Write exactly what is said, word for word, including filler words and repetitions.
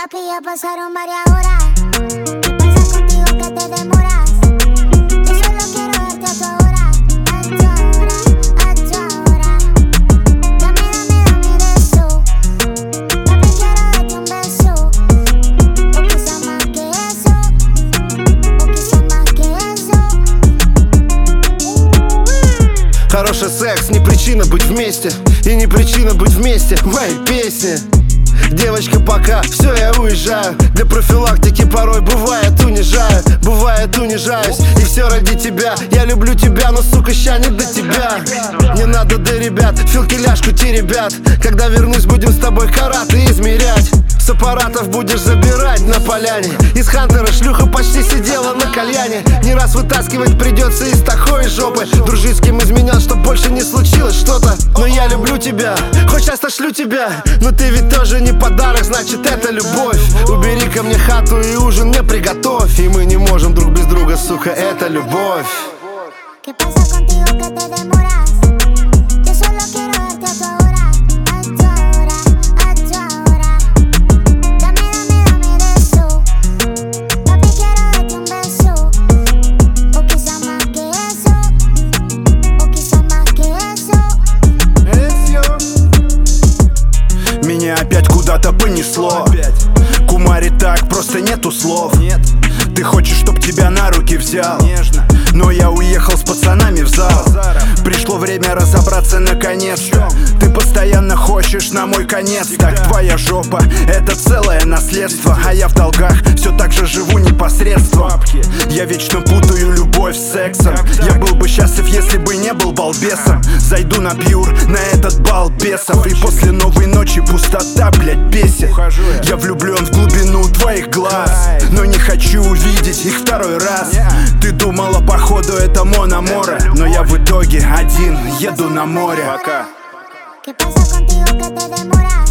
Papi, ya pasaron varias horas. ¿Qué pasa contigo que te demoras? Yo solo quiero verte a tu ahora, a tu ahora, a tu ahora. Dame, dame, dame de eso. Papi, quiero darte un beso. O quizá más que eso. O quizá más que eso. Хороший секс не причина быть вместе, и не причина быть вместе в моей песне. Девочка, пока, все, я уезжаю. Для профилактики порой бывает унижаю. Бывает унижаюсь, и все ради тебя. Я люблю тебя, но, сука, ща не до тебя. Не надо до ребят, филки ляжку те ребят. Когда вернусь, будем с тобой караты измерять. С аппаратов будешь забирать на поляне. Из Хантера шлюха почти сидела на кальяне. Не раз вытаскивать придется из такой жопы. Дружить с кем изменял, чтоб больше не случилось что-то. Но я люблю тебя, хоть часто шлю тебя. Но ты ведь тоже не подарок, значит это любовь. Убери ко мне хату и ужин мне приготовь. И мы не можем друг без друга, сука, это любовь. ¿Qué pasa contigo que te demoras? Yo solo quiero verte a tu ahora, a tu ahora, a tu ahora. Dame, dame, dame de eso. Papi, quiero darte un beso. O quizá más que eso. O quizá más que eso. Меня опять куда-то понесло. Кумаре так просто нету слов. Нет. Ты хочешь, чтоб тебя на руки взял. Нежно. Но я уехал с пацанами в зал. Пришло время разобраться наконец-то. Ты постоянно хочешь на мой конец. Так твоя жопа — это целое наследство. А я в долгах все так же живу непосредством. Я вечно путаю любовь с сексом. Я был бы счастлив, если бы не был балбесом. Зайду на пьюр, на этот бал бесов. И после новой ночи пустота, блять, бесит. Я влюблен в глубину твоих глаз, но не хочу увидеть их второй раз. Ты думала, походу, это Мономоре, но я в итоге один еду на море. Пока. ¿Qué pasa contigo que te demoras?